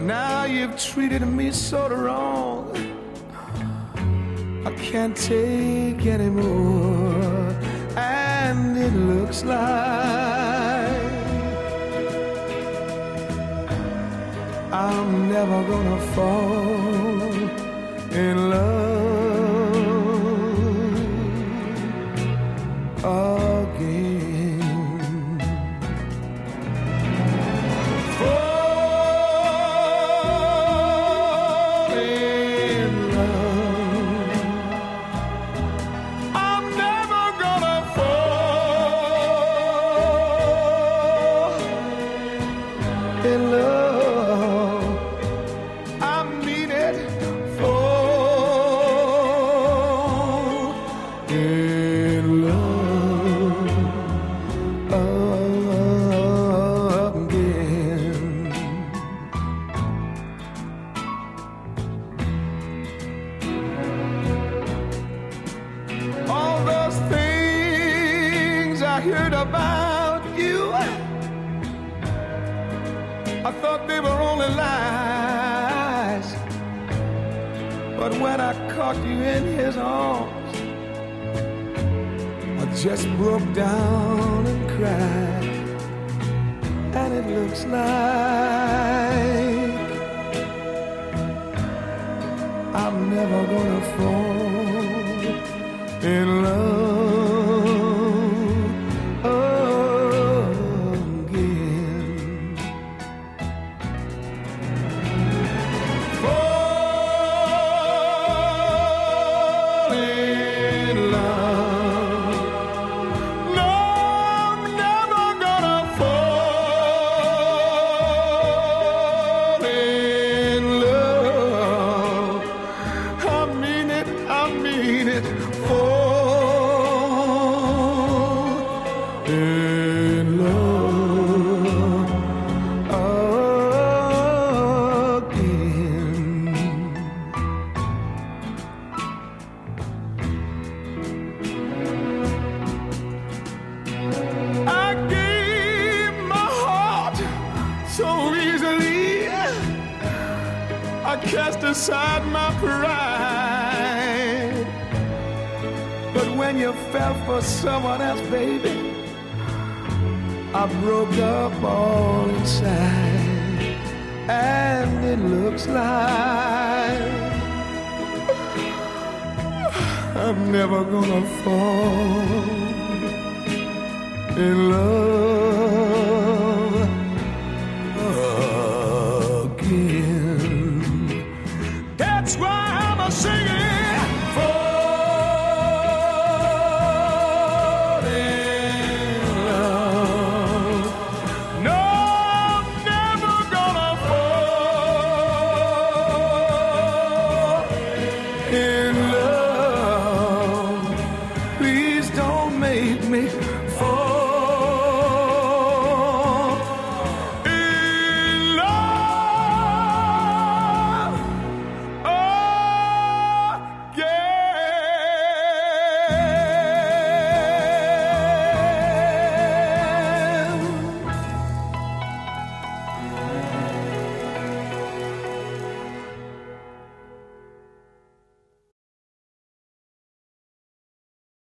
Now you've treated me so wrong, I can't take anymore. And it looks like I'm never gonna fall in love again. Fall in love. I'm never gonna fall in love. I mean it. Fall in love again. All those things I heard about you, I thought they were only lies. But when I caught you in his arms, I just broke down and cried. And it looks like I'm never gonna fall in love again. Fall in love. No, I'm never gonna fall in love. I mean it, I mean it. Fall in love again. I gave my heart so easily. I cast aside my pride. But when you fell for someone else, baby, I broke up all inside. And it looks like I'm never gonna fall in love again. That's why I'm a singing. Fall in love. No, I'm never gonna fall in love. Please don't make me